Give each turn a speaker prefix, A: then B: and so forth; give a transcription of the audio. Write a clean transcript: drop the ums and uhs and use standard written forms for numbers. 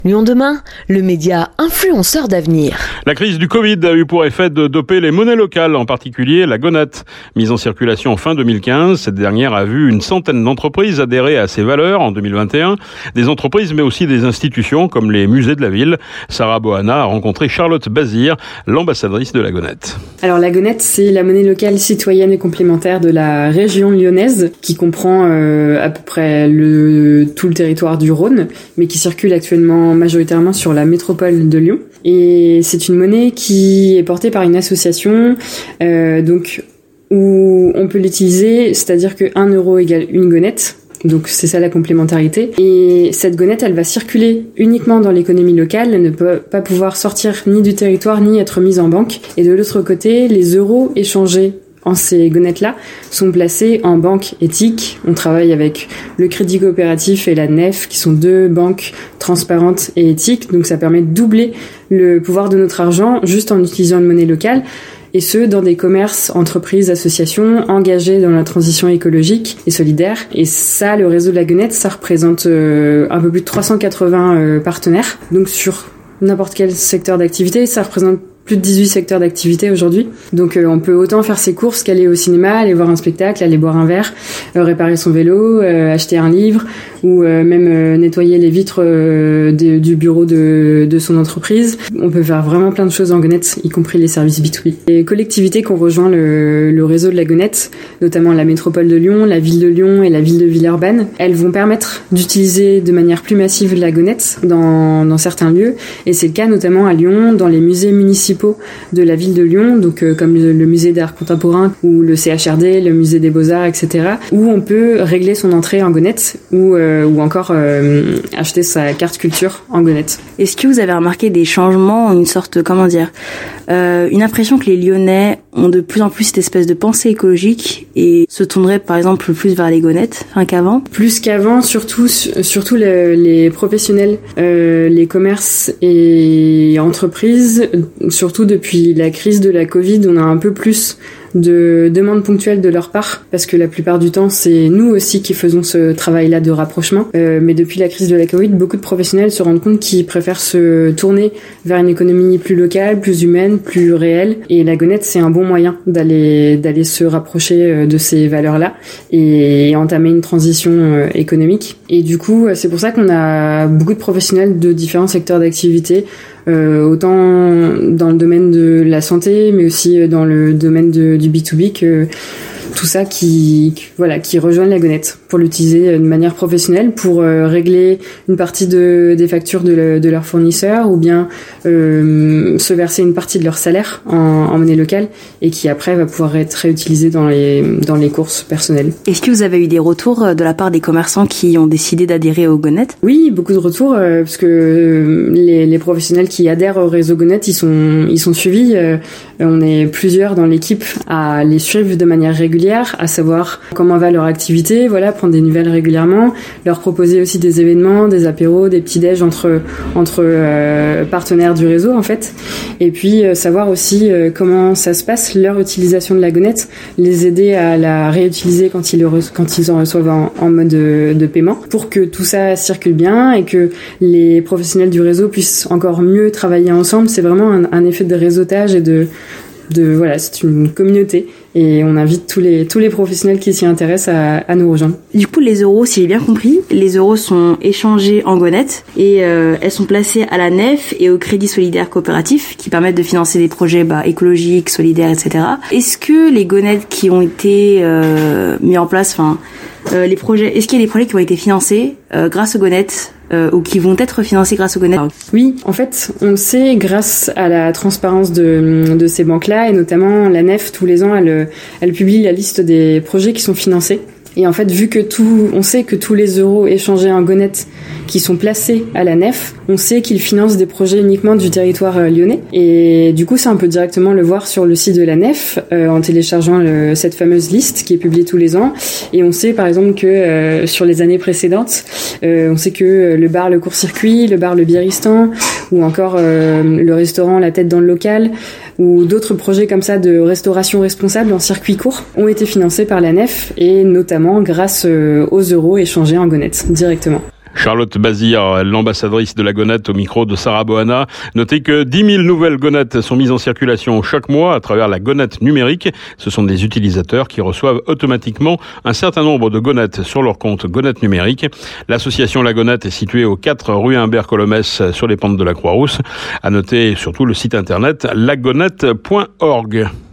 A: Lyon demain, le média influenceur d'avenir.
B: La crise du Covid a eu pour effet de doper les monnaies locales, en particulier la Gonette. Mise en circulation fin 2015, cette dernière a vu une centaine d'entreprises adhérer à ses valeurs en 2021. Des entreprises, mais aussi des institutions comme les musées de la ville. Sarah Bohana a rencontré Charlotte Bazir, l'ambassadrice de la Gonette.
C: Alors la Gonette, c'est la monnaie locale citoyenne et complémentaire de la région lyonnaise, qui comprend à peu près tout le territoire du Rhône, mais qui circule actuellement majoritairement sur la métropole de Lyon. Et c'est une monnaie qui est portée par une association où on peut l'utiliser, c'est-à-dire que 1 euro égale une gonette. Donc c'est ça la complémentarité. Et cette gonette, elle va circuler uniquement dans l'économie locale, elle ne peut pas pouvoir sortir ni du territoire ni être mise en banque. Et de l'autre côté, les euros échangés en ces gonettes-là sont placés en banque éthique. On travaille avec le Crédit Coopératif et la Nef, qui sont 2 banques transparentes et éthiques. Donc ça permet de doubler le pouvoir de notre argent juste en utilisant une monnaie locale. Et ce, dans des commerces, entreprises, associations engagées dans la transition écologique et solidaire. Et ça, le réseau de la Gonette, ça représente un peu plus de 380 partenaires. Donc sur n'importe quel secteur d'activité, ça représente plus de 18 secteurs d'activité aujourd'hui. Donc on peut autant faire ses courses qu'aller au cinéma, aller voir un spectacle, aller boire un verre, réparer son vélo, acheter un livre ou même nettoyer les vitres du bureau de son entreprise. On peut faire vraiment plein de choses en Gonette, y compris les services B2B. Les collectivités qui ont rejoint le réseau de la Gonette, notamment la métropole de Lyon, la ville de Lyon et la ville de Villeurbanne, elles vont permettre d'utiliser de manière plus massive la Gonette dans certains lieux. Et c'est le cas notamment à Lyon, dans les musées municipaux de la ville de Lyon, donc comme le musée d'art contemporain ou le CHRD, le musée des beaux-arts, etc., où on peut régler son entrée en Gonette ou encore acheter sa carte culture en Gonette.
D: Est-ce que vous avez remarqué des changements, une sorte, une impression que les Lyonnais ont de plus en plus cette espèce de pensée écologique et se tourneraient par exemple plus vers les gonettes qu'avant? Plus qu'avant,
C: surtout les professionnels, les commerces et entreprises, surtout depuis la crise de la Covid, on a un peu plus de demandes ponctuelles de leur part, parce que la plupart du temps c'est nous aussi qui faisons ce travail-là de rapprochement, mais depuis la crise de la Covid, beaucoup de professionnels se rendent compte qu'ils préfèrent se tourner vers une économie plus locale, plus humaine, plus réelle, et la Gonette c'est un bon moyen d'aller se rapprocher de ces valeurs-là et entamer une transition économique. Et du coup c'est pour ça qu'on a beaucoup de professionnels de différents secteurs d'activité, autant dans le domaine de la santé, mais aussi dans le domaine du B2B, que tout ça qui rejoignent la Gonette pour l'utiliser de manière professionnelle, pour régler une partie des factures de leurs fournisseurs, ou bien se verser une partie de leur salaire en monnaie locale, et qui après va pouvoir être réutilisé dans les courses personnelles.
D: Est-ce que vous avez eu des retours de la part des commerçants qui ont décidé d'adhérer au Gonette?
C: Oui, beaucoup de retours, parce que les professionnels qui adhèrent au réseau Gonette, ils sont suivis. On est plusieurs dans l'équipe à les suivre de manière régulière, à savoir comment va leur activité, prendre des nouvelles régulièrement, leur proposer aussi des événements, des apéros, des petits-déj entre partenaires du réseau en fait, et puis savoir aussi comment ça se passe, leur utilisation de la Gonette, les aider à la réutiliser quand ils en reçoivent en mode de paiement, pour que tout ça circule bien et que les professionnels du réseau puissent encore mieux travailler ensemble. C'est vraiment un effet de réseautage et c'est une communauté, et on invite tous les professionnels qui s'y intéressent à nous rejoindre.
D: Du coup, les euros, si j'ai bien compris, les euros sont échangés en Gonette et elles sont placées à la Nef et au Crédit Solidaire Coopératif, qui permettent de financer des projets écologiques, solidaires, etc. Est-ce que les Gonettes qui ont été mis en place, est-ce qu'il y a des projets qui ont été financés grâce aux Gonettes ou qui vont être financés grâce aux Gonette?
C: Oui, en fait, on le sait grâce à la transparence de ces banques-là, et notamment la Nef, tous les ans, elle publie la liste des projets qui sont financés. Et en fait, vu que on sait que tous les euros échangés en Gonette qui sont placés à la Nef, on sait qu'ils financent des projets uniquement du territoire lyonnais. Et du coup, ça, on peut directement le voir sur le site de la Nef, en téléchargeant cette fameuse liste qui est publiée tous les ans. Et on sait, par exemple, que sur les années précédentes, on sait que le bar Le Court-Circuit, le bar Le Biéristan, ou encore le restaurant La Tête dans le Local, ou d'autres projets comme ça de restauration responsable en circuit court ont été financés par la Nef, et notamment grâce aux euros échangés en Gonette directement.
B: Charlotte Bazir, l'ambassadrice de la Gonette au micro de Sarah Boana. Notez que 10 000 nouvelles Gonettes sont mises en circulation chaque mois à travers la Gonette numérique. Ce sont des utilisateurs qui reçoivent automatiquement un certain nombre de Gonettes sur leur compte Gonette numérique. L'association La Gonette est située aux 4 rue Humbert-Colomès sur les pentes de la Croix-Rousse. À noter surtout le site internet lagonette.org.